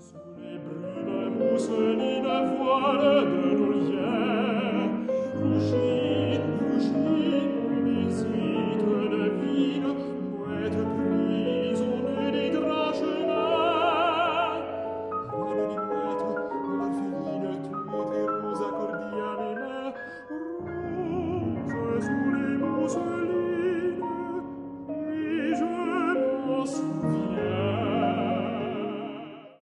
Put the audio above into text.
Sous les brumes mousselines voiles de nos liens,